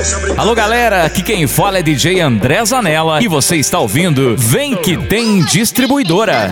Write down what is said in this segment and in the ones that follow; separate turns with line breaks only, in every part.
Alô galera, aqui quem fala é DJ André Zanella e você está ouvindo Vem Que Tem Distribuidora.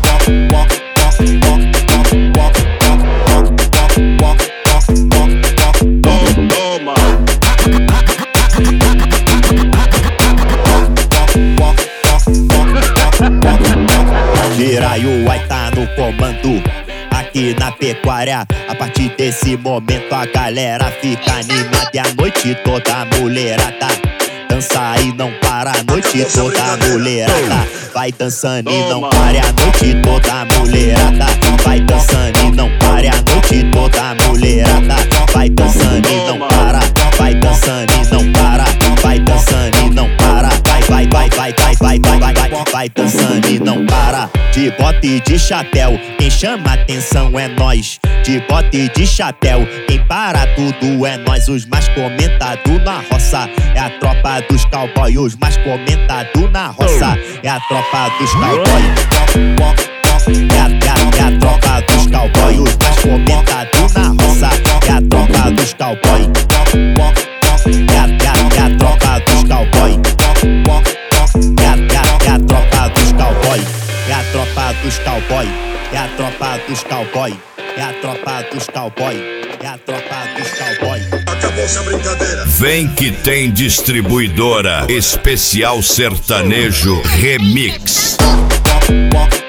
Giraio vai tá no comando aqui na pecuária. A partir desse momento a galera fica animada e a noite toda a mulherada dança e não para. A noite toda a mulherada vai dançando e não para. A noite toda a mulherada vai dançando e não para. A noite toda a mulherada vai dançando e não para. Vai dançando e não para. Vai dançando e não para. Vai dançando e não para. De bota e de chapéu, quem chama atenção é nós. De bota e de chapéu, quem para tudo é nós. Os mais comentados na roça é a tropa dos cowboy. Os mais comentados na roça é a tropa dos cowboy. É a tropa dos cowboy. Os mais comentados na roça é a tropa dos cowboy. É a tropa dos cowboy. É a tropa dos cowboy. É a tropa dos cowboy. É a tropa dos cowboy. É a tropa dos cowboy. É a tropa dos cowboy.
Acabou-se a brincadeira.
Vem Que Tem Distribuidora. Especial Sertanejo Remix.